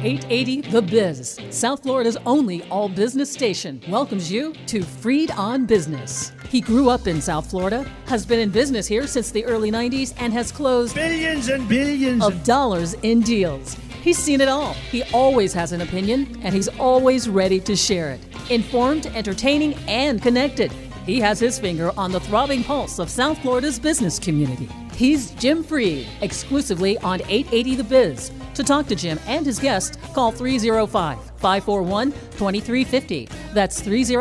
880 The Biz, South Florida's only all-business station, welcomes you to Freed on Business. He grew up in South Florida, has been in business here since the early 90s, and has closed billions and billions of dollars in deals. He's seen it all. He always has an opinion, and he's always ready to share it. Informed, entertaining, and connected. He has his finger on the throbbing pulse of South Florida's business community. He's Jim Freed, exclusively on 880 The Biz. To talk to Jim and his guest, call 305-541-2350. That's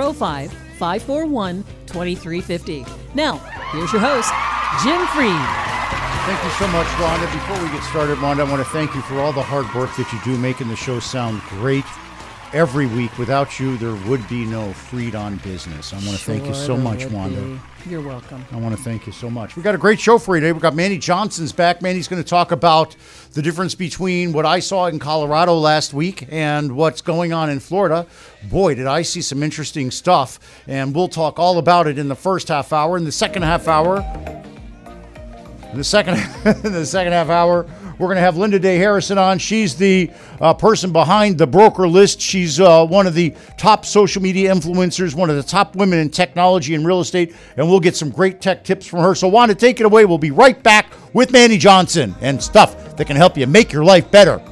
305-541-2350. Now, here's your host, Jim Freed. Thank you so much, Wanda. Before we get started, Wanda, I want to thank you for all the hard work that you do making the show sound great every week. Without you, there would be no Freed on Business. I want to thank you so much, Wanda. You're welcome. I want to thank you so much. We've got a great show for you today. We've got Manny Johnson's back. Manny's going to talk about the difference between what I saw in Colorado last week and what's going on in Florida. Boy, did I see some interesting stuff. And we'll talk all about it in the first half hour. In the second half hour, in the second half hour, we're going to have Linda Day Harrison on. She's the person behind the Broker List. She's one of the top social media influencers, one of the top women in technology and real estate, and we'll get some great tech tips from her. So, Wanda, take it away. We'll be right back with Manny Johnson and stuff that can help you make your life better.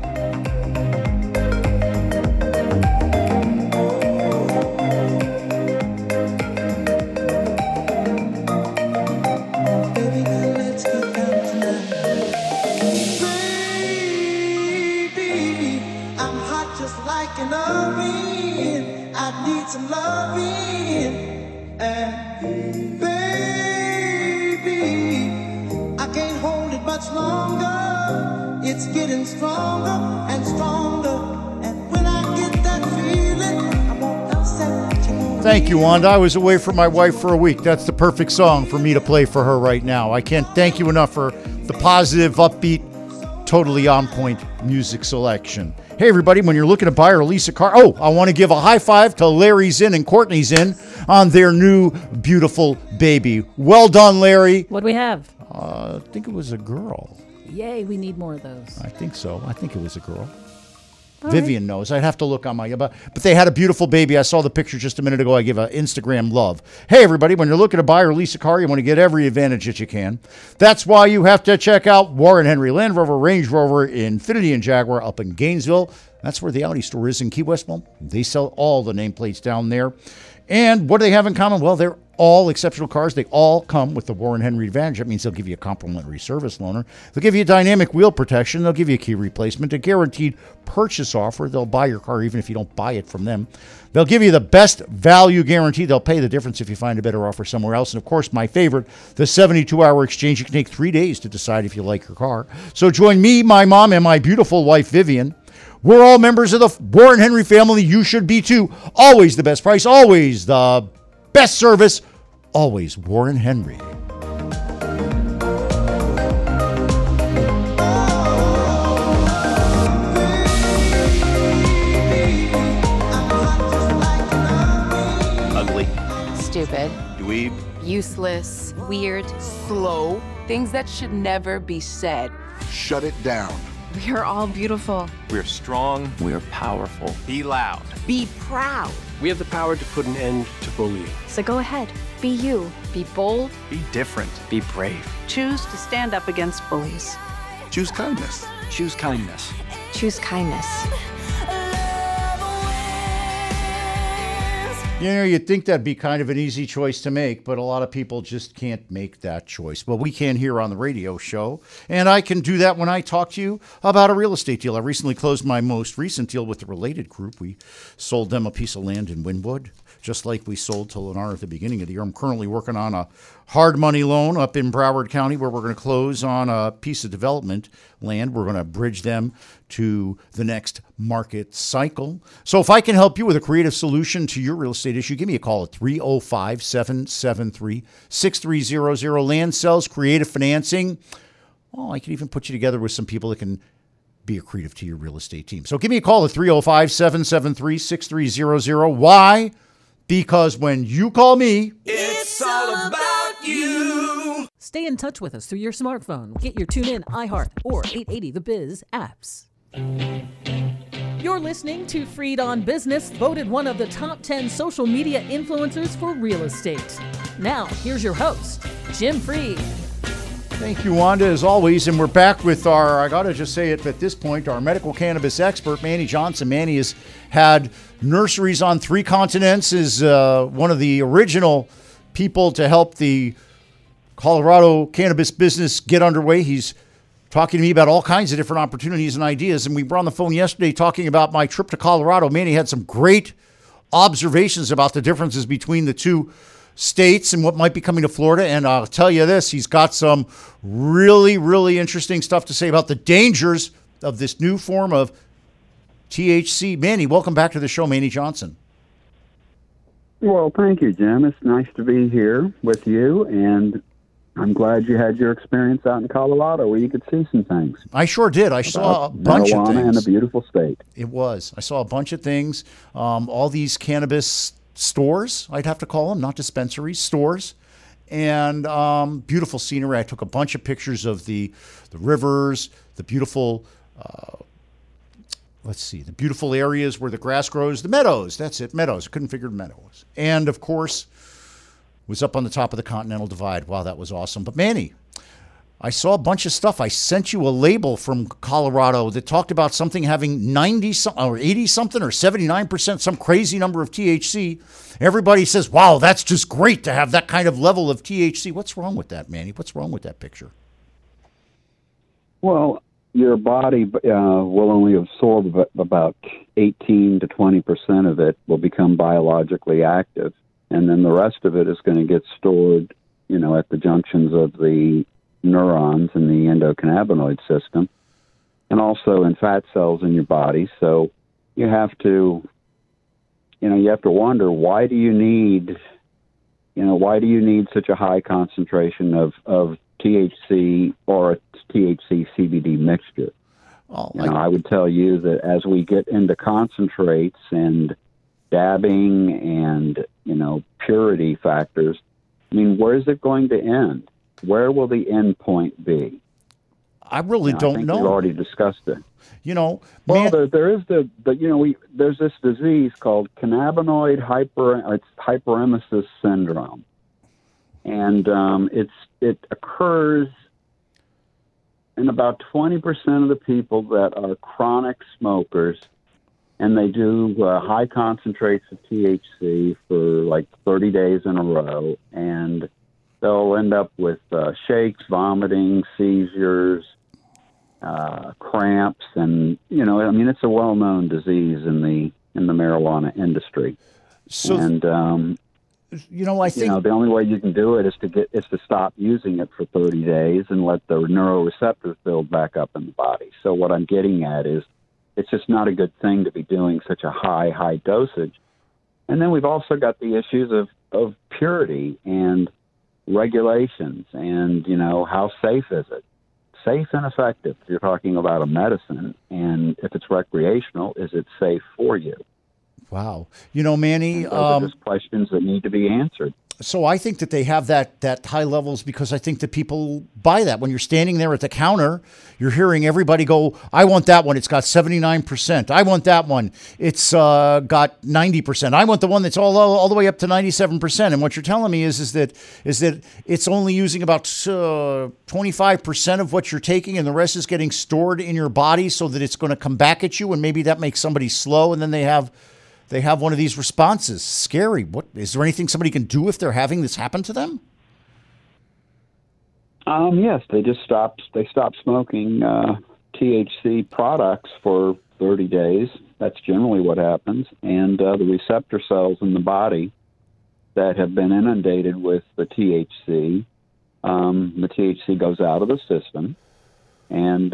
Some loving, and baby, I can't hold it much longer. It's getting stronger and stronger, and when I get that feeling, I won't accept you. Thank you, Wanda. I was away from my wife for a week. That's the perfect song for me to play for her right now. I can't thank you enough for the positive, upbeat, totally on point music selection. Hey, everybody, when you're looking to buy or lease a car, I want to give a high five to Larry Zinn and Courtney Zinn on their new beautiful baby. Well done, Larry. What do we have? I think it was a girl. Yay, we need more of those. I think so. I think it was a girl. All Vivian knows. I'd have to look on my... But they had a beautiful baby. I saw the picture just a minute ago. I give an Instagram love. Hey, everybody, when you're looking to buy or lease a car, you want to get every advantage that you can. That's why you have to check out Warren Henry Land Rover, Range Rover, Infiniti, and Jaguar up in Gainesville. That's where the Audi store is in Key West. Well, they sell all the nameplates down there. And what do they have in common? Well, they're all exceptional cars. They all come with the Warren Henry Advantage. That means they'll give you a complimentary service loaner. They'll give you dynamic wheel protection. They'll give you a key replacement, a guaranteed purchase offer. They'll buy your car even if you don't buy it from them. They'll give you the best value guarantee. They'll pay the difference if you find a better offer somewhere else. And, of course, my favorite, the 72-hour exchange. You can take 3 days to decide if you like your car. So join me, my mom, and my beautiful wife, Vivian. We're all members of the Warren Henry family. You should be too. Always the best price, always the best service, always Warren Henry. Ugly. Stupid. Dweeb. Useless. Weird. Slow. Things that should never be said. Shut it down. We are all beautiful. We're strong. We're powerful. Be loud. Be proud. We have the power to put an end to bullying. So go ahead. Be you. Be bold. Be different. Be brave. Choose to stand up against bullies. Choose kindness. Choose kindness. Choose kindness. You know, you'd think that'd be kind of an easy choice to make, but a lot of people just can't make that choice. Well, we can here on the radio show, and I can do that when I talk to you about a real estate deal. I recently closed my most recent deal with the Related Group. We sold them a piece of land in Wynwood, just like we sold to Lennar at the beginning of the year. I'm currently working on a hard money loan up in Broward County where we're going to close on a piece of development land. We're going to bridge them to the next market cycle. So if I can help you with a creative solution to your real estate issue, give me a call at 305-773-6300. Land Sales Creative Financing. I can even put you together with some people that can be accretive to your real estate team. So give me a call at 305-773-6300. Why? Because when you call me, It's all about you. Stay in touch with us through your smartphone. Get your TuneIn, iHeart, or 880 The Biz apps. You're listening to Freed on Business, voted one of the top 10 social media influencers for real estate. Now, here's your host, Jim Freed. Thank you, Wanda, as always. And we're back with our, I got to just say it at this point, our medical cannabis expert, Manny Johnson. Manny has had nurseries on 3 continents, is one of the original people to help the Colorado cannabis business get underway. He's talking to me about all kinds of different opportunities and ideas. And we were on the phone yesterday talking about my trip to Colorado. Manny had some great observations about the differences between the two states and what might be coming to Florida. And I'll tell you this, he's got some really, really interesting stuff to say about the dangers of this new form of THC. Manny, welcome back to the show, Manny Johnson. Well, thank you, Jim. It's nice to be here with you, and I'm glad you had your experience out in Colorado where you could see some things. I sure did. I saw a bunch of things. Marijuana in a beautiful state. It was. I saw a bunch of things. All these cannabis stores, I'd have to call them, not dispensaries, stores. And beautiful scenery. I took a bunch of pictures of the rivers, the beautiful, the beautiful areas where the grass grows, the meadows. That's it, meadows. I couldn't figure meadows. And, of course, was up on the top of the Continental Divide. Wow, that was awesome. But Manny, I saw a bunch of stuff. I sent you a label from Colorado that talked about something having 90 or 80 something or 79%, some crazy number of THC. Everybody says, wow, that's just great to have that kind of level of THC. What's wrong with that, Manny? What's wrong with that picture? Well, your body will only absorb about 18 to 20% of it will become biologically active. And then the rest of it is going to get stored, at the junctions of the neurons in the endocannabinoid system and also in fat cells in your body. So you have to wonder, why do you need such a high concentration of THC or a THC CBD mixture? I would tell you that as we get into concentrates and dabbing and, purity factors, where is it going to end? Where will the end point be? I really don't know. We've already discussed it. There's there's this disease called cannabinoid hyperemesis syndrome. And it occurs in about 20% of the people that are chronic smokers, and they do high concentrates of THC for like 30 days in a row, and they'll end up with shakes, vomiting, seizures, cramps, and it's a well-known disease in the marijuana industry. So, I think the only way you can do it is to stop using it for 30 days and let the neuroreceptors build back up in the body. So what I'm getting at is, it's just not a good thing to be doing such a high dosage. And then we've also got the issues of purity and regulations and, how safe is it? Safe and effective. If you're talking about a medicine, and if it's recreational, is it safe for you? Wow. Manny, those are just questions that need to be answered. So I think that they have that high levels because I think that people buy that. When you're standing there at the counter, you're hearing everybody go, I want that one. It's got 79%. I want that one. It's got 90%. I want the one that's all the way up to 97%. And what you're telling me is that it's only using about 25% of what you're taking, and the rest is getting stored in your body so that it's going to come back at you. And maybe that makes somebody slow, and then they have one of these responses. Scary. What is there anything somebody can do if they're having this happen to them? Yes, they just stop smoking THC products for 30 days. That's generally what happens. And the receptor cells in the body that have been inundated with the THC goes out of the system, and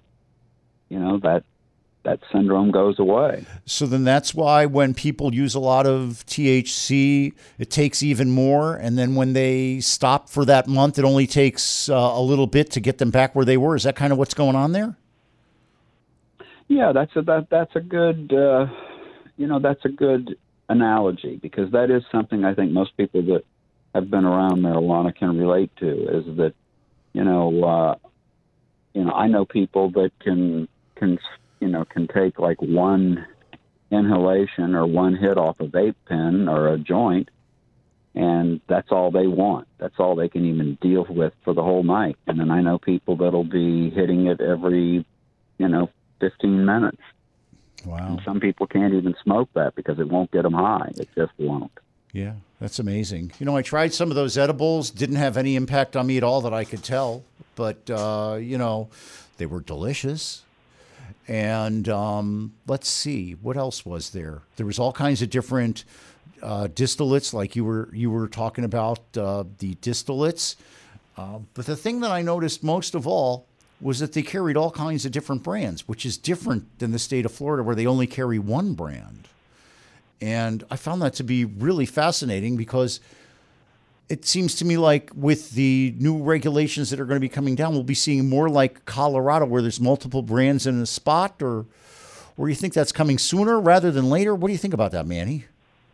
that syndrome goes away. So then that's why when people use a lot of THC, it takes even more. And then when they stop for that month, it only takes a little bit to get them back where they were. Is that kind of what's going on there? Yeah, that's a good, that's a good analogy, because that is something I think most people that have been around marijuana can relate to, is that, I know people that can can take like one inhalation or one hit off a vape pen or a joint, and that's all they want. That's all they can even deal with for the whole night. And then I know people that'll be hitting it every, 15 minutes. Wow. And some people can't even smoke that because it won't get them high. It just won't. Yeah, that's amazing. I tried some of those edibles, didn't have any impact on me at all that I could tell, but, they were delicious. And let's see, what else was there? There was all kinds of different distillates, like you were talking about the distillates. But the thing that I noticed most of all was that they carried all kinds of different brands, which is different than the state of Florida, where they only carry one brand. And I found that to be really fascinating because it seems to me like with the new regulations that are going to be coming down, we'll be seeing more like Colorado where there's multiple brands in a spot, or you think that's coming sooner rather than later? What do you think about that, Manny?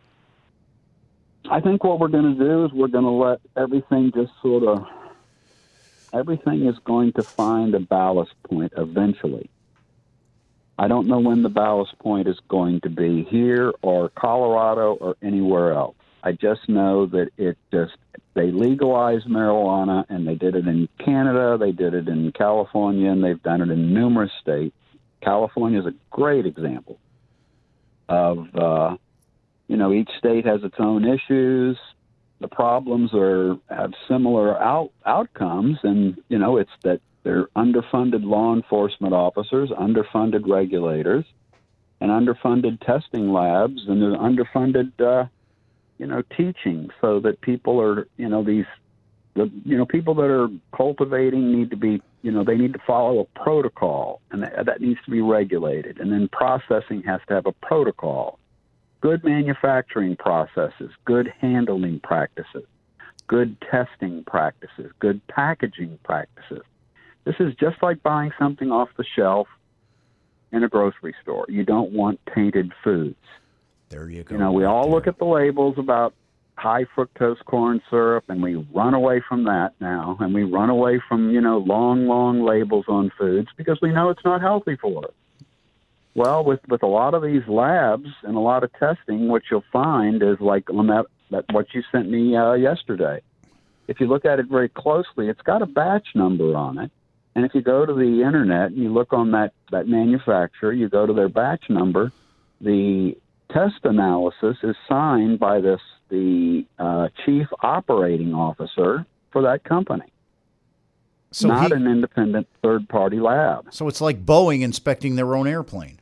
I think what we're going to do is we're going to let everything just everything is going to find a ballast point eventually. I don't know when the ballast point is going to be here or Colorado or anywhere else. I just know that they legalized marijuana, and they did it in Canada, they did it in California, and they've done it in numerous states. California is a great example of, each state has its own issues. The problems have similar outcomes, and, it's that they're underfunded law enforcement officers, underfunded regulators, and underfunded testing labs, and they're underfunded teaching, so that people are, people that are cultivating need to be, they need to follow a protocol, and that needs to be regulated. And then processing has to have a protocol. Good manufacturing processes, good handling practices, good testing practices, good packaging practices. This is just like buying something off the shelf in a grocery store. You don't want tainted foods. There you go. We all look at the labels about high fructose corn syrup, and we run away from that now, and we run away from, long labels on foods because we know it's not healthy for us. Well, with a lot of these labs and a lot of testing, what you'll find is like on that what you sent me yesterday. If you look at it very closely, it's got a batch number on it. And if you go to the internet and you look on that manufacturer, you go to their batch number, the test analysis is signed by the chief operating officer for that company. So not an independent third-party lab. So it's like Boeing inspecting their own airplane.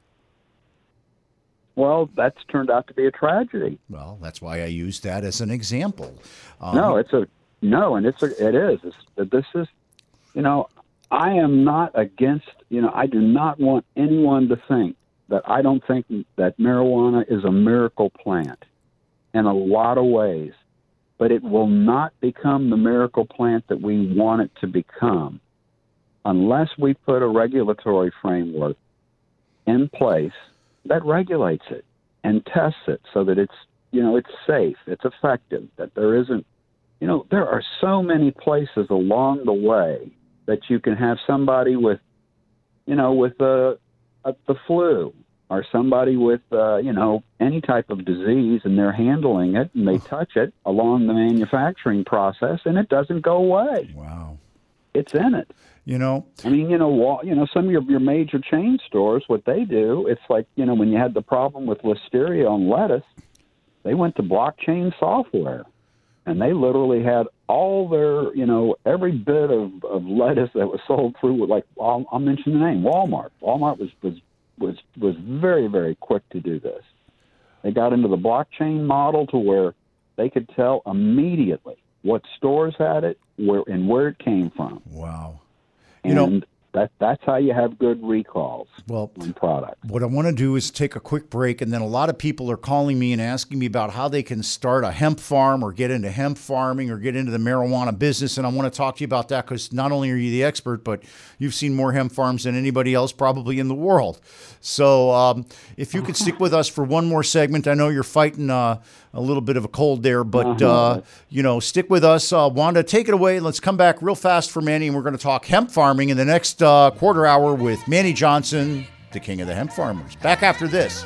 Well, that's turned out to be a tragedy. Well, that's why I used that as an example. It is. This is, I am not against, I do not want anyone to think that I don't think that marijuana is a miracle plant in a lot of ways, but it will not become the miracle plant that we want it to become unless we put a regulatory framework in place that regulates it and tests it so that it's, it's safe, it's effective, that there isn't, there are so many places along the way that you can have somebody with, with the flu, or somebody with, any type of disease, and they're handling it, and they touch it along the manufacturing process, and it doesn't go away. Wow. It's in it. Some of your major chain stores, what they do, it's like, when you had the problem with listeria on lettuce, they went to blockchain software, and they literally had all their, every bit of lettuce that was sold through, like, I'll mention the name, Walmart. Walmart was very, very quick to do this. They got into the blockchain model to where they could tell immediately what stores had it, where it came from. Wow. And that's how you have good recalls on products. What I want to do is take a quick break, and then a lot of people are calling me and asking me about how they can start a hemp farm or get into hemp farming or get into the marijuana business, and I want to talk to you about that because not only are you the expert, but you've seen more hemp farms than anybody else probably in the world. So if you could stick with us for one more segment. I know you're fighting a little bit of a cold there, but stick with us. Wanda, take it away. Let's come back real fast for Manny, and we're going to talk hemp farming in the next quarter hour with Manny Johnson the king of the hemp farmers. Back after this.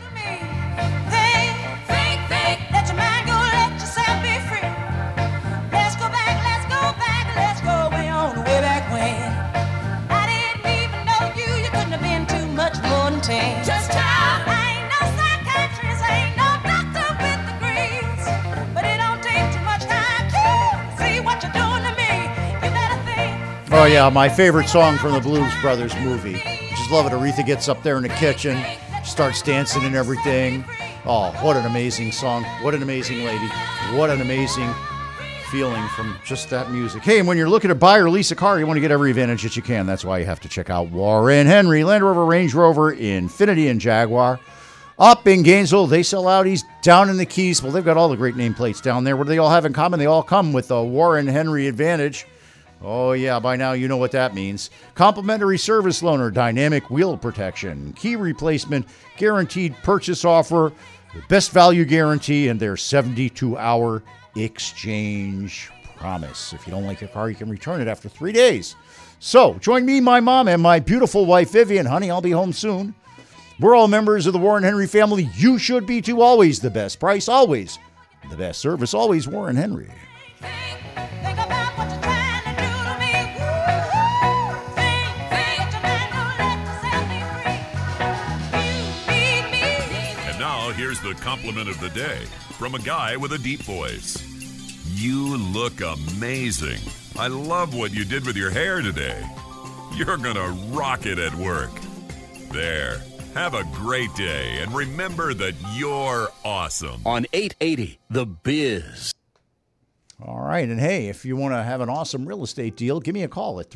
Just how I ain't no psychiatrist, ain't no doctor with degrees, but it don't take too much time to see what you're doing to me. You better think. Oh, yeah, my favorite song from the Blues Brothers movie. Just love it. Aretha gets up there in the kitchen, starts dancing and everything. Oh, what an amazing song. What an amazing lady. What an amazing feeling from just that music. Hey, and when you're looking to buy or lease a car, you want to get every advantage that you can. That's why you have to check out Warren Henry, Land Rover, Range Rover, Infiniti, and Jaguar. Up in Gainesville, they sell Audis. Down in the Keys, well, they've got all the great nameplates down there. What do they all have in common? They all come with a Warren Henry advantage. Oh, yeah, by now you know what that means. Complimentary service loaner, dynamic wheel protection, key replacement, guaranteed purchase offer, the best value guarantee, and their 72-hour exchange promise. If you don't like your car, you can return it after 3 days. So join me, my mom, and my beautiful wife, Vivian. Honey, I'll be home soon. We're all members of the Warren Henry family. You should be too. Always the best price, always the best service, always Warren Henry. Think about what you're trying to do to me. Woo-hoo. Think you're not gonna let me set me free. You need me. And now here's the compliment of the day from a guy with a deep voice. You look amazing. I love what you did with your hair today. You're gonna rock it at work. There. Have a great day, and remember that you're awesome. On 880, The Biz. All right. And hey, if you want to have an awesome real estate deal, give me a call at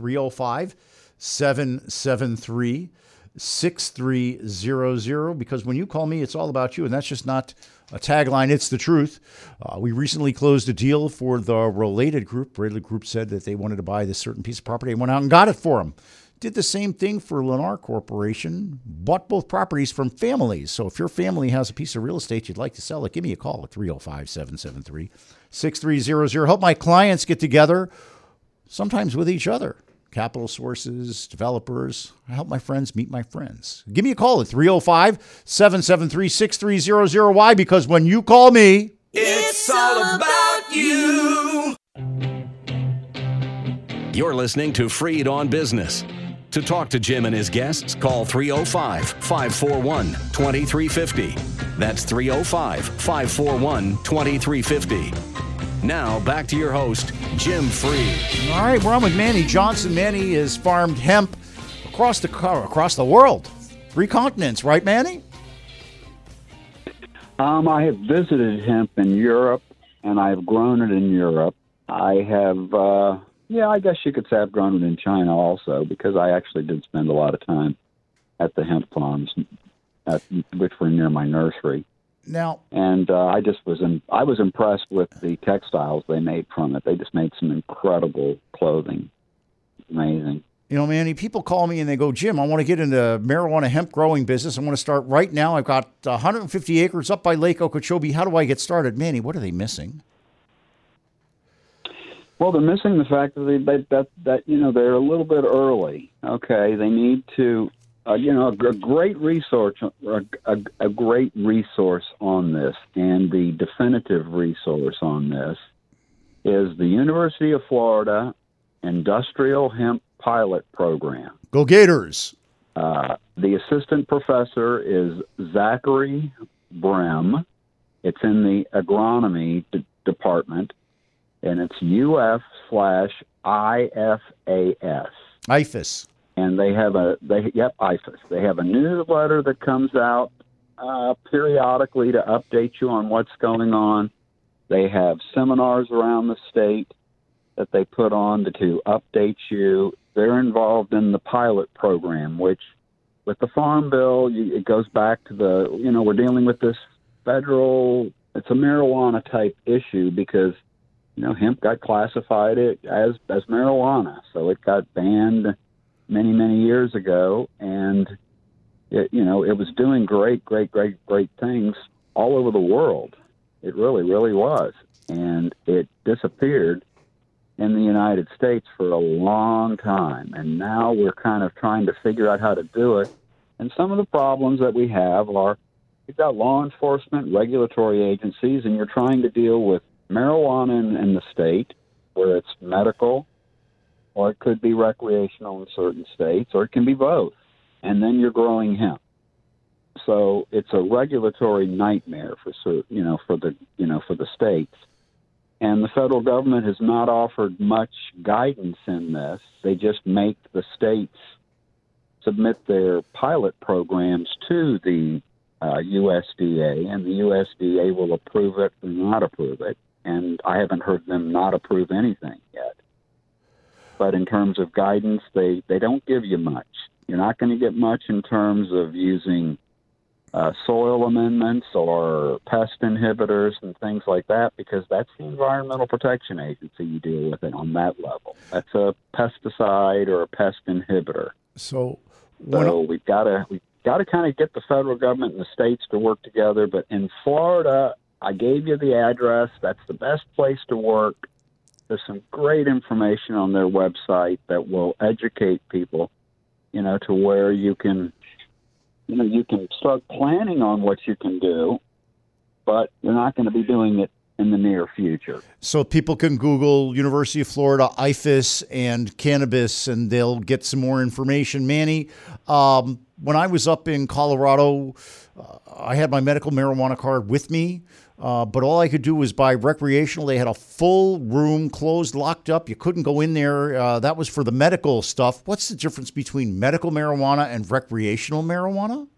305-773-6300, because when you call me, it's all about you. And that's just not a tagline. It's the truth. We recently closed a deal for the Related Group. Related Group said that they wanted to buy this certain piece of property and went out and got it for them. Did the same thing for Lennar Corporation, bought both properties from families. So if your family has a piece of real estate you'd like to sell it, give me a call at 305-773-6300. Help my clients get together, sometimes with each other. Capital sources, developers. I help my friends meet my friends. Give me a call at 305-773-6300. Why? Because when you call me, It's all about you. You're listening to Freed on Business. To talk to Jim and his guests, call 305-541-2350. That's 305-541-2350. Now, back to your host, Jim Freed. All right, we're on with Manny Johnson. Manny has farmed hemp across the world. 3 continents, right, Manny? I have visited hemp in Europe, and I have grown it in Europe. I have, I guess you could say I've grown it in China also, because I actually did spend a lot of time at the hemp farms, which were near my nursery. Now, and I was impressed with the textiles they made from it. They just made some incredible clothing. Amazing. You know, Manny, people call me and they go, Jim, I want to get into marijuana hemp growing business. I want to start right now. I've got 150 acres up by Lake Okeechobee. How do I get started? Manny, what are they missing? Well, they're missing the fact that they're a little bit early. Okay, they need to, a great resource, a great resource on this, and the definitive resource on this is the University of Florida Industrial Hemp Pilot Program. Go Gators! The assistant professor is Zachary Brem. It's in the agronomy department. And it's UF/IFAS. IFAS. And they have IFAS. They have a newsletter that comes out periodically to update you on what's going on. They have seminars around the state that they put on to update you. They're involved in the pilot program, which with the Farm Bill, it goes back to we're dealing with this federal, it's a marijuana type issue because hemp got classified as marijuana, so it got banned many, many years ago, and it was doing great things all over the world. It really, really was, and it disappeared in the United States for a long time, and now we're kind of trying to figure out how to do it. And some of the problems that we have are you've got law enforcement, regulatory agencies, and you're trying to deal with marijuana in the state where it's medical, or it could be recreational in certain states, or it can be both. And then you're growing hemp. So it's a regulatory nightmare for the states. And the federal government has not offered much guidance in this. They just make the states submit their pilot programs to the USDA, and the USDA will approve it or not approve it. And I haven't heard them not approve anything yet. But in terms of guidance, they don't give you much. You're not going to get much in terms of using soil amendments or pest inhibitors and things like that, because that's the Environmental Protection Agency. You deal with it on that level. That's a pesticide or a pest inhibitor. So we've got to kind of get the federal government and the states to work together. But in Florida, I gave you the address. That's the best place to work. There's some great information on their website that will educate people, to where you can start planning on what you can do, but you're not going to be doing it in the near future. So people can Google University of Florida, IFAS, and cannabis, and they'll get some more information. Manny, when I was up in Colorado, I had my medical marijuana card with me, but all I could do was buy recreational. They had a full room, closed, locked up. You couldn't go in there. That was for the medical stuff. What's the difference between medical marijuana and recreational marijuana?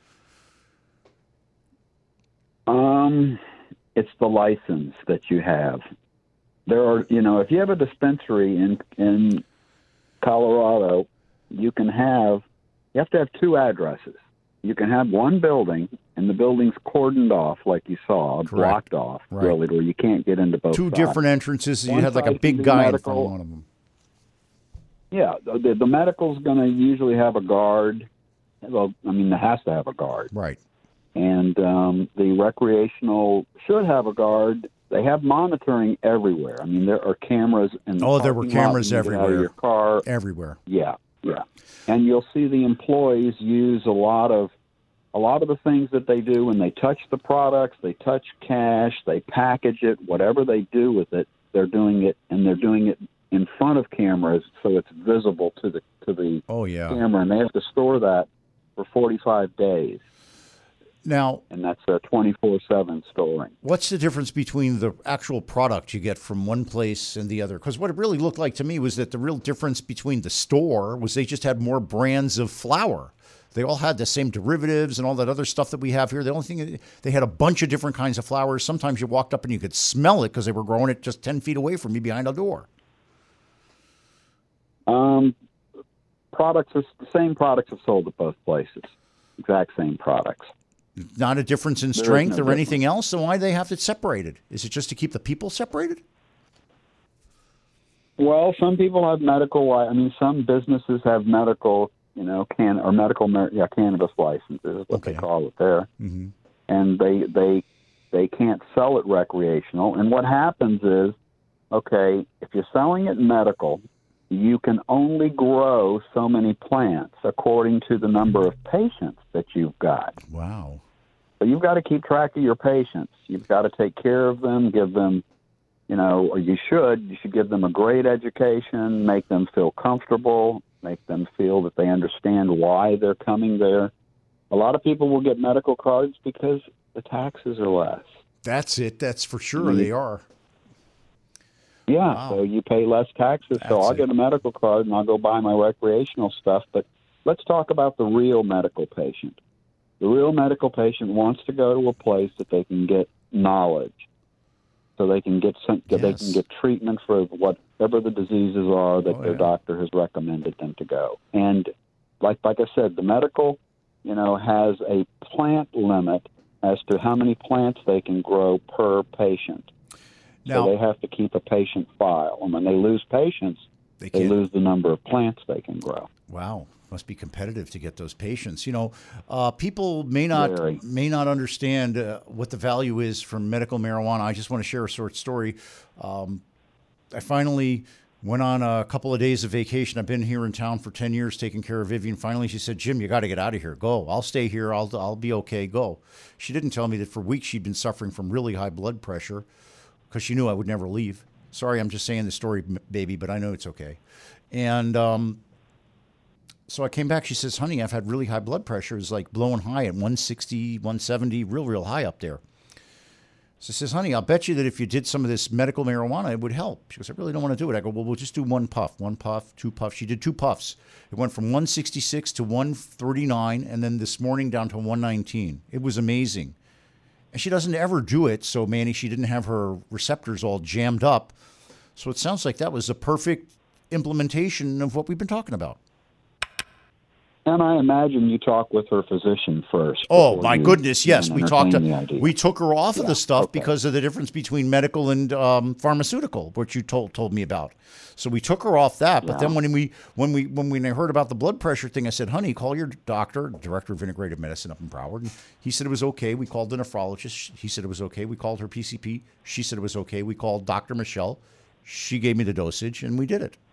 It's the license that you have. There are, if you have a dispensary in Colorado, you have to have two addresses. You can have one building, and the building's cordoned off, like you saw, blocked off, really, where you can't get into both Two sides. Different entrances, and you had like a big guy in front of one of them. Yeah, the medical's going to usually have a guard. Well, it has to have a guard. Right. And the recreational should have a guard. They have monitoring everywhere. There are cameras in the there were cameras everywhere. Out of your car. Everywhere. Yeah. And you'll see the employees use a lot of the things that they do when they touch the products, they touch cash, they package it, whatever they do with it, they're doing it in front of cameras so it's visible to the camera, and they have to store that for 45 days. Now, and that's a 24/7 storing. What's the difference between the actual product you get from one place and the other? Because what it really looked like to me was that the real difference between the store was they just had more brands of flour. They all had the same derivatives and all that other stuff that we have here. The only thing, they had a bunch of different kinds of flours. Sometimes you walked up and you could smell it because they were growing it just 10 feet away from you behind a door. The same products are sold at both places. Exact same products. Not a difference in strength or anything else? So why do they have it separated? Is it just to keep the people separated? Well, some people have medical. Some businesses have medical, cannabis licenses is what they call it there, and they can't sell it recreational. And what happens is, if you're selling it medical, you can only grow so many plants according to the number of patients that you've got. Wow. So you've got to keep track of your patients. You've got to take care of them, give them, or you should give them a great education, make them feel comfortable, make them feel that they understand why they're coming there. A lot of people will get medical cards because the taxes are less. That's it. That's for sure. They are. Yeah, wow. So you pay less taxes. So I'll get a medical card and I'll go buy my recreational stuff. But let's talk about the real medical patient. The real medical patient wants to go to a place that they can get knowledge, so they can get they can get treatment for whatever the diseases are that their doctor has recommended them to go. And like I said, the medical, has a plant limit as to how many plants they can grow per patient. Now, so they have to keep a patient file. And when they lose patients, they lose the number of plants they can grow. Wow. Must be competitive to get those patients. People may not understand what the value is from medical marijuana. I just want to share a short story. I finally Went on a couple of days of vacation. I've been here in town for 10 years taking care of Vivian. Finally, she said, Jim, you got to get out of here. Go. I'll stay here. I'll be okay. Go. She didn't tell me that for weeks she'd been suffering from really high blood pressure because she knew I would never leave. Sorry, I'm just saying the story, baby, but I know it's okay. And so I came back. She says, honey, I've had really high blood pressure. It's like blowing high at 160, 170, real high up there. So she says, honey, I'll bet you that if you did some of this medical marijuana, it would help. She goes, I really don't want to do it. I go, well, we'll just do one puff, 2 puffs. She did 2 puffs. It went from 166 to 139, and then this morning down to 119. It was amazing. And she doesn't ever do it, so Manny, she didn't have her receptors all jammed up. So it sounds like that was a perfect implementation of what we've been talking about. And I imagine you talk with her physician first. Oh, my goodness, yes. We took her off of the stuff because of the difference between medical and pharmaceutical, which you told me about. So we took her off that. But then when we heard about the blood pressure thing, I said, honey, call your doctor, director of integrative medicine up in Broward. And he said it was okay. We called the nephrologist. He said it was okay. We called her PCP. She said it was okay. We called Dr. Michelle. She gave me the dosage, and we did it.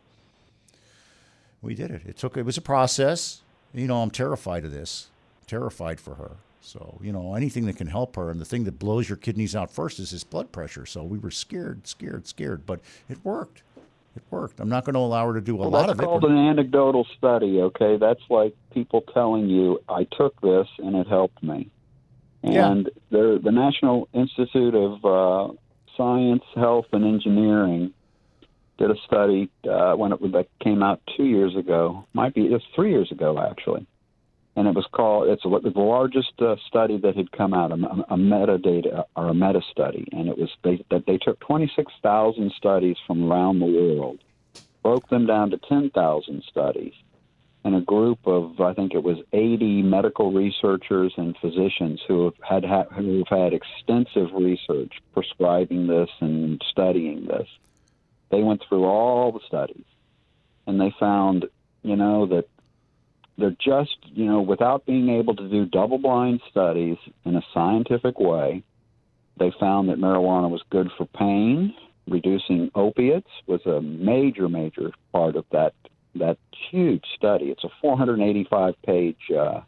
We did it. It was a process. You know, I'm terrified of this. Terrified for her. So, you know, anything that can help her. And the thing that blows your kidneys out first is this blood pressure. So we were scared. But it worked. It worked. I'm not going to allow her to do a lot of it. That's called an anecdotal study, okay? That's like people telling you, I took this and it helped me. And the National Institute of Science, Health, and Engineering did a study that came out 2 years ago. It was 3 years ago, actually. And it was the largest study that had come out, a metadata or a meta study. And it was they took 26,000 studies from around the world, broke them down to 10,000 studies, and a group of, I think it was 80 medical researchers and physicians who've had extensive research prescribing this and studying this. They went through all the studies, and they found, that they're just, without being able to do double-blind studies in a scientific way, they found that marijuana was good for pain. Reducing opiates was a major part of that huge study. It's a 485-page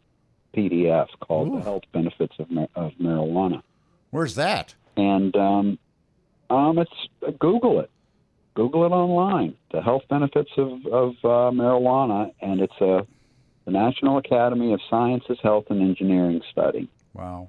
PDF called The Health Benefits of Marijuana. Where's that? And it's Google it. Google it online, the health benefits of marijuana, and it's the National Academy of Sciences, Health, and Engineering study. Wow.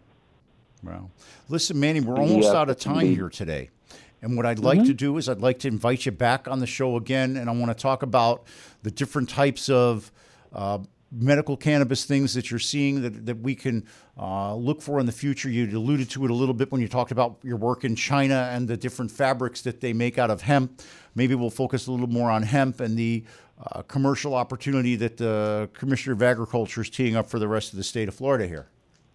Listen, Manny, we're almost out of time here today. And what I'd like to do is I'd like to invite you back on the show again, and I want to talk about the different types of medical cannabis things that you're seeing that we can look for in the future. You alluded to it a little bit when you talked about your work in China and the different fabrics that they make out of hemp. Maybe we'll focus a little more on hemp and the commercial opportunity that the Commissioner of Agriculture is teeing up for the rest of the state of Florida here.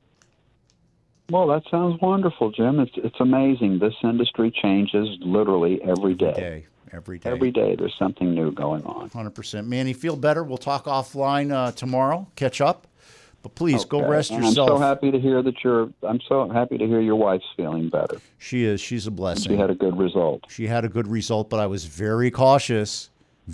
Well, that sounds wonderful, Jim. It's amazing. This industry changes literally every day. Every day. Every day there's something new going on. 100%. Manny, feel better. We'll talk offline tomorrow, catch up. But please go rest yourself. I'm so happy to hear your wife's feeling better. She is. She's a blessing. She had a good result. But I was very cautious,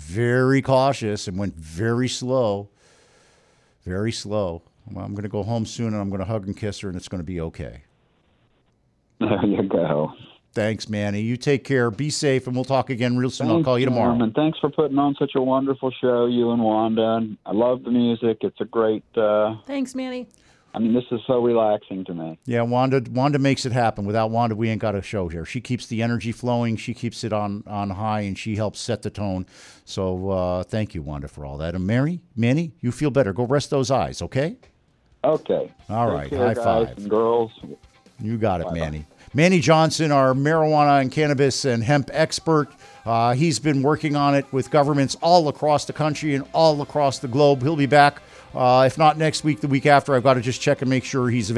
and went very slow. Very slow. Well, I'm going to go home soon, and I'm going to hug and kiss her, and it's going to be okay. There you go. Thanks, Manny. You take care. Be safe, and we'll talk again real soon. I'll call you tomorrow. And thanks for putting on such a wonderful show, you and Wanda. I love the music. It's a great... Thanks, Manny. I mean, this is so relaxing to me. Yeah, Wanda makes it happen. Without Wanda, we ain't got a show here. She keeps the energy flowing. She keeps it on high, and she helps set the tone. So thank you, Wanda, for all that. And Manny, you feel better. Go rest those eyes, okay? Okay. All right. High five. And girls. You got it, Manny. Manny Johnson, our marijuana and cannabis and hemp expert. He's been working on it with governments all across the country and all across the globe. He'll be back, if not next week, the week after. I've got to just check and make sure he's available.